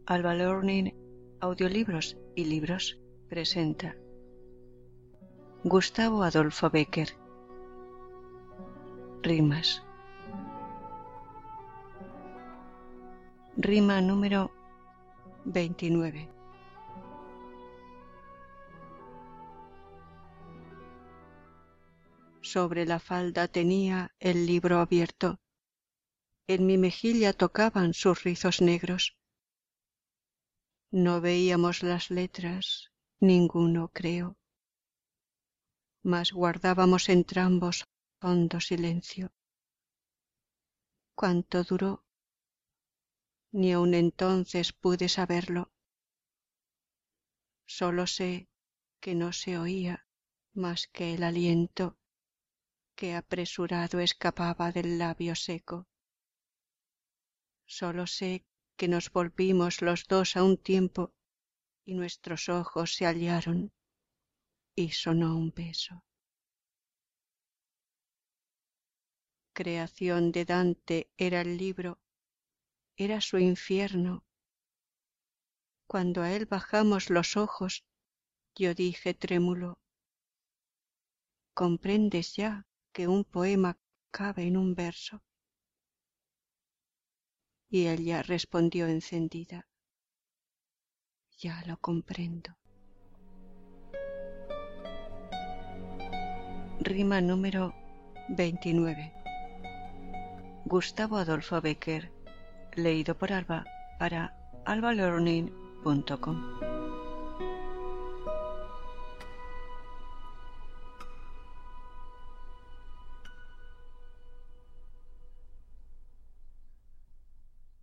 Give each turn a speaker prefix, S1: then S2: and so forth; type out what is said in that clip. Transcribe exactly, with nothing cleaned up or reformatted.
S1: Alba Learning Audiolibros y Libros presenta Gustavo Adolfo Bécquer. Rimas. Rima número veintinueve. Sobre la falda tenía el libro abierto, en mi mejilla tocaban sus rizos negros. No veíamos las letras, ninguno creo, mas guardábamos entrambos hondo silencio. ¿Cuánto duró? Ni aun entonces pude saberlo. Solo sé que no se oía más que el aliento que apresurado escapaba del labio seco. Solo sé que nos volvimos los dos a un tiempo y nuestros ojos se hallaron y sonó un beso. Creación de Dante era el libro, era su infierno. Cuando a él bajamos los ojos, yo dije trémulo: ¿comprendes ya que un poema cabe en un verso? Y ella respondió encendida: ya lo comprendo. Rima número veintinueve. Gustavo Adolfo Bécquer, leído por Alba para alba learning punto com.